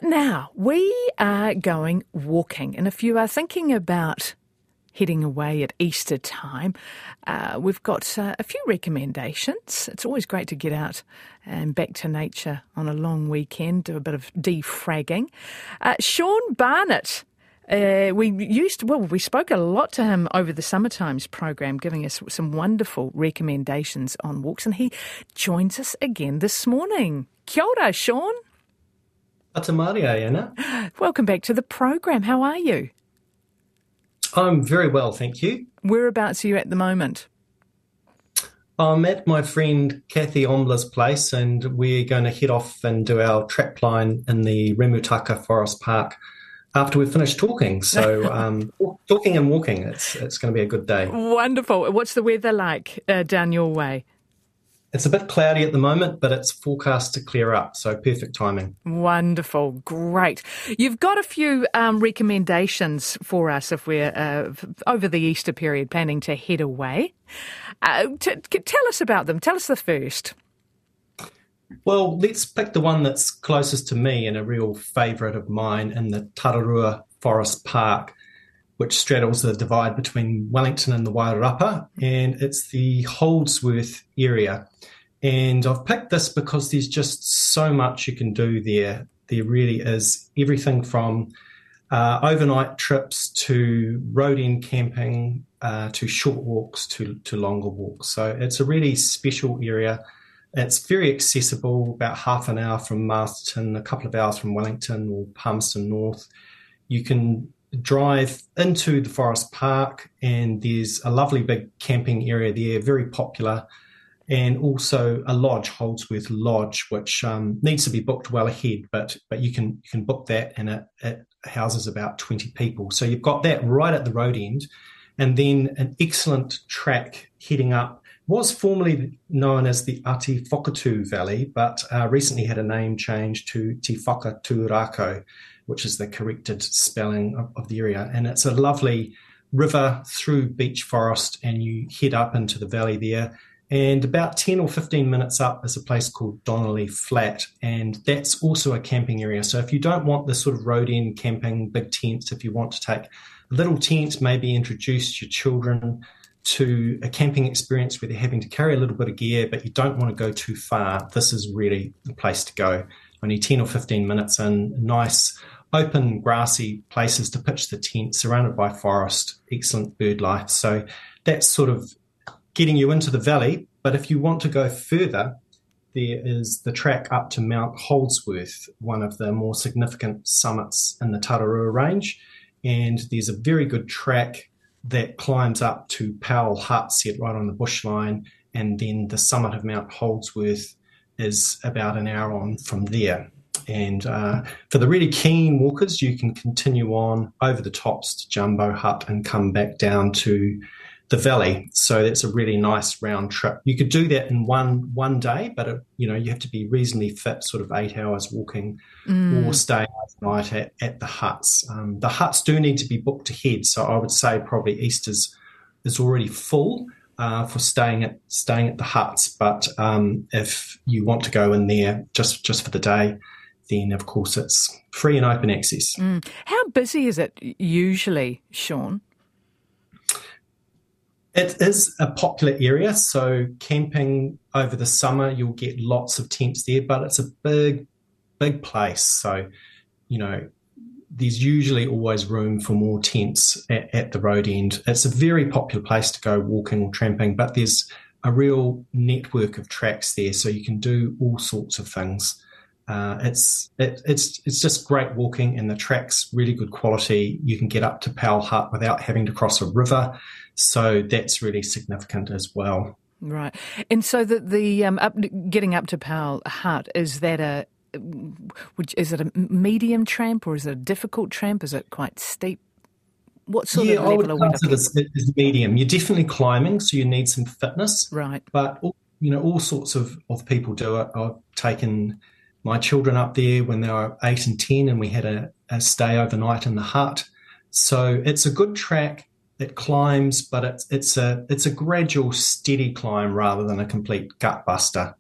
Now, we are going walking, and if you are thinking about heading away at Easter time, we've got a few recommendations. It's always great to get out and back to nature on a long weekend, do a bit of defragging. Sean Barnett, we spoke a lot to him over the Summertimes program, giving us some wonderful recommendations on walks, and he joins us again this morning. Kia ora, Sean. Ata Maria, Anna. Welcome back to the program. How are you? I'm very well, thank you. Whereabouts are you at the moment? I'm at my friend Kathy Ombler's place, and we're going to head off and do our track line in the Remutaka Forest Park after we've finished talking. So talking and walking, it's going to be a good day. Wonderful. What's the weather like down your way? It's a bit cloudy at the moment, but it's forecast to clear up, so perfect timing. Wonderful. Great. You've got a few recommendations for us if we're, over the Easter period, planning to head away. Tell us about them. Tell us the first. Well, let's pick the one that's closest to me and a real favourite of mine in the Tararua Forest Park, which straddles the divide between Wellington and the Wairarapa, and it's the Holdsworth area. And I've picked this because there's just so much you can do there. There really is everything from overnight trips to road end camping to short walks to longer walks. So it's a really special area. It's very accessible, about half an hour from Masterton, a couple of hours from Wellington or Palmerston North. You can drive into the forest park, and there's a lovely big camping area there, very popular, and also a lodge, Holdsworth Lodge, which needs to be booked well ahead, but you can book that, and it houses about 20 people. So you've got that right at the road end, and then an excellent track heading up. Was formerly known as the Ati Whakatū Valley, but recently had a name change to Te Whakatūrako, which is the corrected spelling of the area. And it's a lovely river through beech forest, and you head up into the valley there. And about 10 or 15 minutes up is a place called Donnelly Flat, and that's also a camping area. So if you don't want the sort of road end camping, big tents, if you want to take a little tent, maybe introduce your children to a camping experience where they're having to carry a little bit of gear, but you don't want to go too far, this is really the place to go. Only 10 or 15 minutes in, nice open grassy places to pitch the tent, surrounded by forest, excellent bird life. So that's sort of getting you into the valley. But if you want to go further, there is the track up to Mount Holdsworth, one of the more significant summits in the Tararua range. And there's a very good track that climbs up to Powell Hut, set right on the bushline, and then the summit of Mount Holdsworth is about an hour on from there. And for the really keen walkers, you can continue on over the tops to Jumbo Hut and come back down to the valley. So that's a really nice round trip. You could do that in one day, but you have to be reasonably fit, sort of 8 hours walking, or stay overnight at the huts. The huts do need to be booked ahead, so I would say probably Easter's is already full for staying at the huts. But if you want to go in there just for the day, then of course it's free and open access. How busy is it usually, Sean? It is a popular area, so camping over the summer, you'll get lots of tents there, but it's a big, big place. So, there's usually always room for more tents at the road end. It's a very popular place to go walking or tramping, but there's a real network of tracks there, so you can do all sorts of things. It's just great walking, and the track's really good quality. You can get up to Powell Hut without having to cross a river, so that's really significant as well. Right, and so getting up to Powell Hut, is that is it a medium tramp, or is it a difficult tramp? Is it quite steep? What sort of level are we looking at? It's medium. You're definitely climbing, so you need some fitness. Right, but all sorts of people do it. I've taken my children up there when they were 8 and 10, and we had a stay overnight in the hut. So it's a good track. It climbs, but it's a gradual, steady climb rather than a complete gut buster.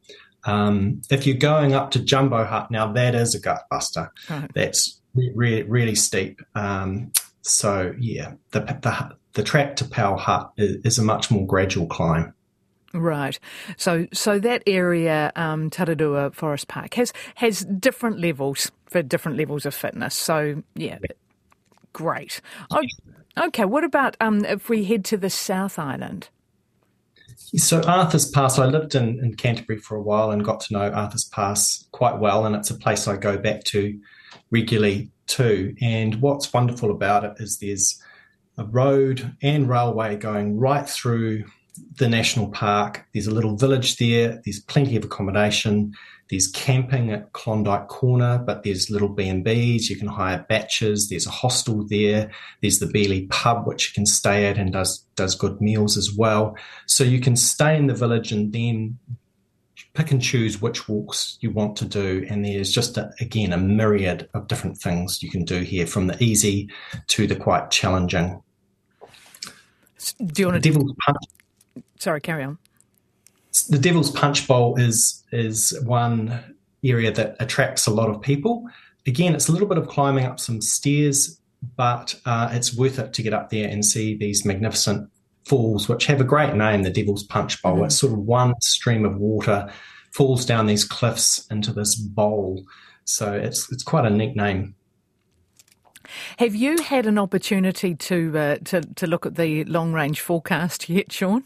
If you're going up to Jumbo Hut, now that is a gut buster. Right. That's really steep. So yeah, the track to Powell Hut is a much more gradual climb. Right. So that area, Tararua Forest Park, has different levels for different levels of fitness. So yeah, great. Okay. What about if we head to the South Island? So Arthur's Pass, I lived in Canterbury for a while and got to know Arthur's Pass quite well, and it's a place I go back to regularly too. And what's wonderful about it is there's a road and railway going right through the national park. There's a little village there. There's plenty of accommodation. There's camping at Klondike Corner, but there's little B&Bs. You can hire batches. There's a hostel there. There's the Beeley pub, which you can stay at and does good meals as well. So you can stay in the village and then pick and choose which walks you want to do. And there's just, again, a myriad of different things you can do here, from the easy to the quite challenging. Do you want to... Devil's Punch. Sorry, carry on. The Devil's Punch Bowl is one area that attracts a lot of people. Again, it's a little bit of climbing up some stairs, but it's worth it to get up there and see these magnificent falls, which have a great name, the Devil's Punch Bowl. It's sort of one stream of water falls down these cliffs into this bowl. So it's quite a neat name. Have you had an opportunity to look at the long-range forecast yet, Sean?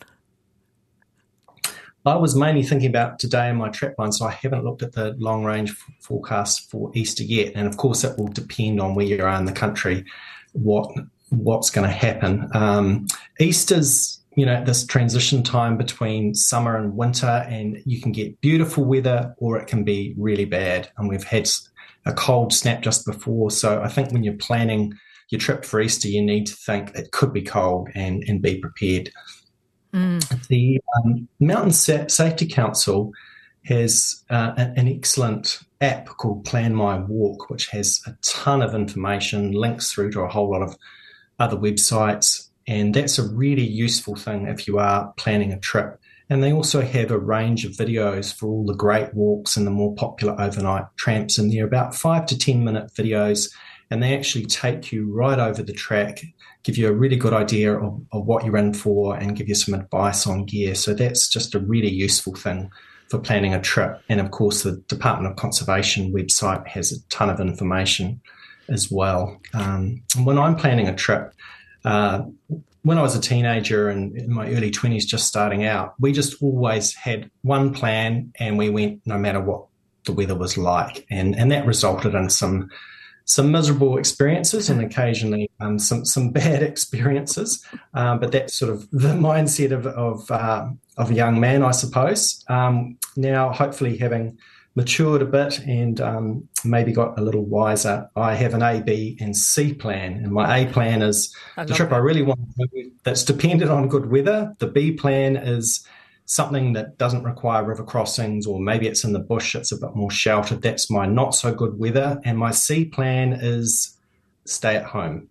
I was mainly thinking about today in my trip line, so I haven't looked at the long-range forecast for Easter yet. And of course, it will depend on where you are in the country, what's going to happen. Easter's, this transition time between summer and winter, and you can get beautiful weather or it can be really bad. And we've had a cold snap just before. So I think when you're planning your trip for Easter, you need to think it could be cold and be prepared. The Mountain Safety Council has an excellent app called Plan My Walk, which has a ton of information, links through to a whole lot of other websites, and that's a really useful thing if you are planning a trip. And they also have a range of videos for all the great walks and the more popular overnight tramps, and they're about 5 to 10 minute videos, and they actually take you right over the track, give you a really good idea of what you're in for, and give you some advice on gear. So that's just a really useful thing for planning a trip. And of course, the Department of Conservation website has a ton of information as well. When I'm planning a trip, when I was a teenager and in my early 20s just starting out, we just always had one plan and we went no matter what the weather was like. And that resulted in some miserable experiences and occasionally some bad experiences. But that's sort of the mindset of a young man, I suppose. Now, hopefully having matured a bit and maybe got a little wiser, I have an A, B and C plan. And my A plan is the trip I really want to do that's dependent on good weather. The B plan is something that doesn't require river crossings, or maybe it's in the bush, it's a bit more sheltered. That's my not so good weather. And my C plan is stay at home.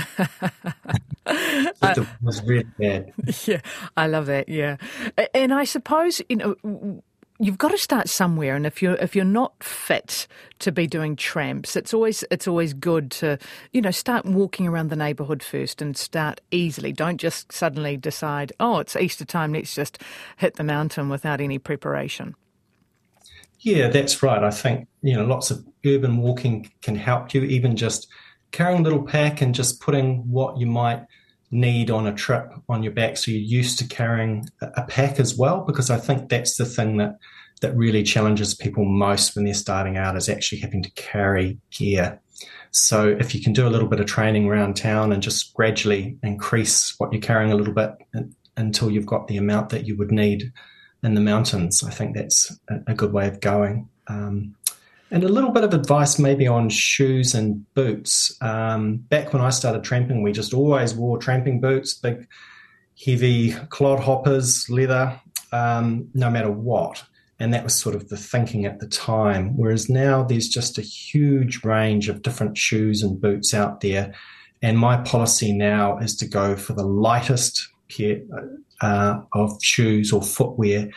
It was really bad. Yeah, I love that, yeah. And I suppose, you've got to start somewhere, and if you're not fit to be doing tramps, it's always good to start walking around the neighbourhood first and start easily. Don't just suddenly decide, it's Easter time, let's just hit the mountain without any preparation. Yeah, that's right. I think lots of urban walking can help you, even just carrying a little pack and just putting what you might need on a trip on your back, so you're used to carrying a pack as well, because I think that's the thing that really challenges people most when they're starting out, is actually having to carry gear. So if you can do a little bit of training around town and just gradually increase what you're carrying a little bit until you've got the amount that you would need in the mountains, I think that's a good way of going. And a little bit of advice maybe on shoes and boots. Back when I started tramping, we just always wore tramping boots, big, heavy clodhoppers, leather, no matter what. And that was sort of the thinking at the time. Whereas now there's just a huge range of different shoes and boots out there. And my policy now is to go for the lightest pair of shoes or footwear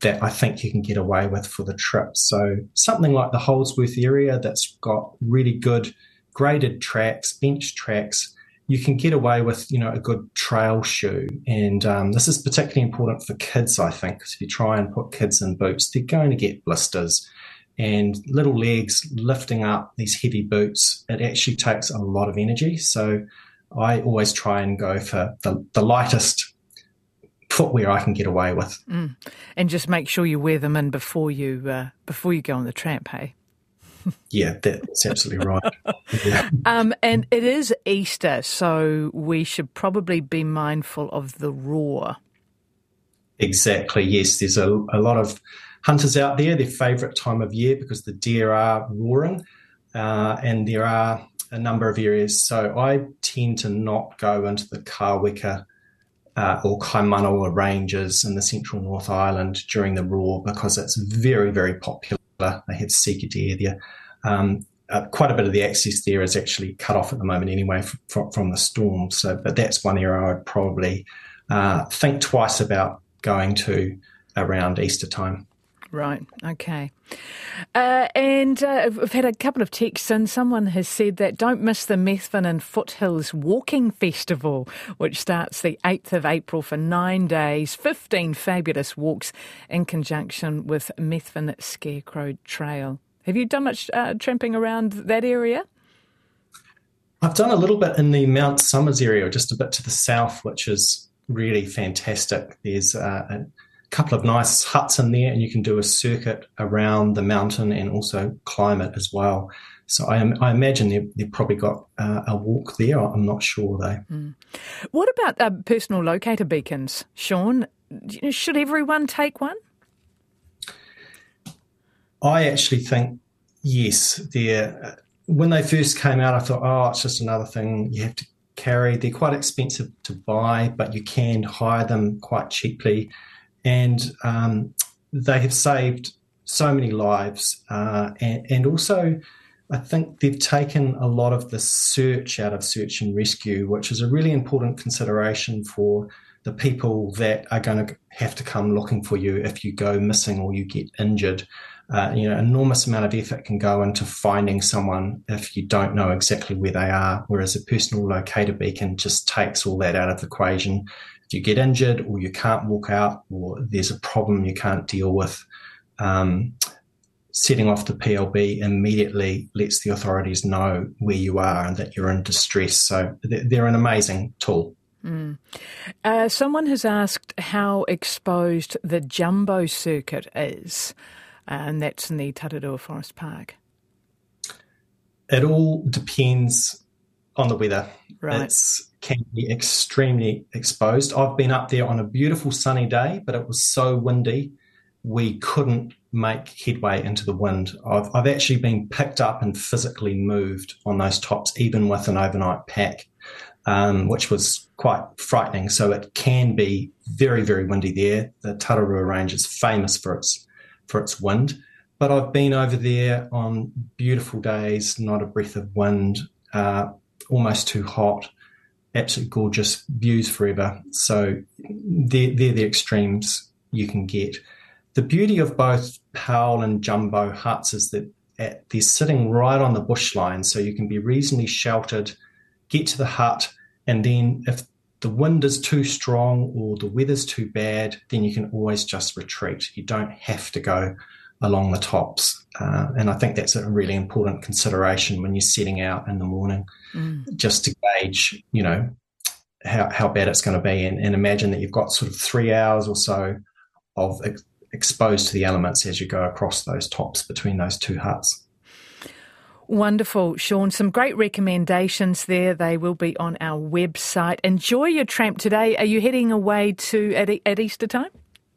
that I think you can get away with for the trip. So something like the Holdsworth area that's got really good graded tracks, bench tracks, you can get away with, a good trail shoe. And this is particularly important for kids, I think, because if you try and put kids in boots, they're going to get blisters. And little legs lifting up these heavy boots, it actually takes a lot of energy. So I always try and go for the lightest footwear I can get away with. And just make sure you wear them in before you go on the tramp, hey? Yeah, that's absolutely right. Yeah. And it is Easter, so we should probably be mindful of the roar. Exactly, yes. There's a lot of hunters out there, their favourite time of year, because the deer are roaring, and there are a number of areas. So I tend to not go into the Kāweka or Kaimanawa ranges in the central North Island during the roar, because it's very, very popular. They have sika deer there. Quite a bit of the access there is actually cut off at the moment anyway from the storm. But that's one area I'd probably think twice about going to around Easter time. Right, okay. And we've had a couple of texts, and someone has said that don't miss the Methven and Foothills Walking Festival, which starts the 8th of April for 9 days, 15 fabulous walks in conjunction with Methven Scarecrow Trail. Have you done much tramping around that area? I've done a little bit in the Mount Somers area, just a bit to the south, which is really fantastic. There's a couple of nice huts in there, and you can do a circuit around the mountain and also climb it as well. So I imagine they've probably got a walk there. I'm not sure though. What about personal locator beacons, Sean? Should everyone take one? I actually think yes. When they first came out, I thought, it's just another thing you have to carry. They're quite expensive to buy, but you can hire them quite cheaply. And they have saved so many lives. And also, I think they've taken a lot of the search out of search and rescue, which is a really important consideration for the people that are going to have to come looking for you if you go missing or you get injured. Enormous amount of effort can go into finding someone if you don't know exactly where they are, whereas a personal locator beacon just takes all that out of the equation. If you get injured or you can't walk out or there's a problem you can't deal with, setting off the PLB immediately lets the authorities know where you are and that you're in distress. So they're an amazing tool. Someone has asked how exposed the Jumbo circuit is, and that's in the Tararua Forest Park. It all depends on the weather. Right. It can be extremely exposed. I've been up there on a beautiful sunny day, but it was so windy we couldn't make headway into the wind. I've actually been picked up and physically moved on those tops, even with an overnight pack, which was quite frightening. So it can be very, very windy there. The Tararua Range is famous for its wind, but I've been over there on beautiful days, not a breath of wind, almost too hot, absolutely gorgeous views forever. So they're the extremes you can get. The beauty of both Powell and Jumbo huts is that they're sitting right on the bushline, so you can be reasonably sheltered, get to the hut, and then if the wind is too strong or the weather's too bad, then you can always just retreat. You don't have to go along the tops. And I think that's a really important consideration when you're setting out in the morning, just to gauge, how bad it's going to be, and imagine that you've got sort of 3 hours or so of exposed to the elements as you go across those tops between those two huts. Wonderful, Sean. Some great recommendations there. They will be on our website. Enjoy your tramp today. Are you heading away at Easter time?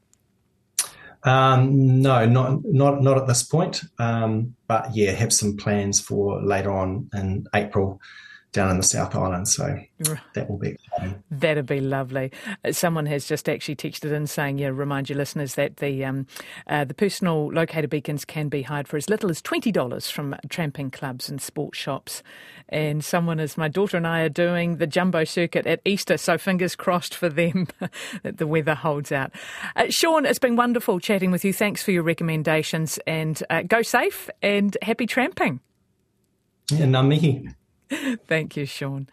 No, not at this point. But yeah, have some plans for later on in April down in the South Island. So that will be exciting. That'd be lovely. Someone has just actually texted in saying, remind your listeners that the personal locator beacons can be hired for as little as $20 from tramping clubs and sports shops. And my daughter and I are doing the jumbo circuit at Easter, so fingers crossed for them that the weather holds out. Sean, it's been wonderful chatting with you. Thanks for your recommendations, and go safe and happy tramping. Yeah, ngā mihi. Thank you, Sean.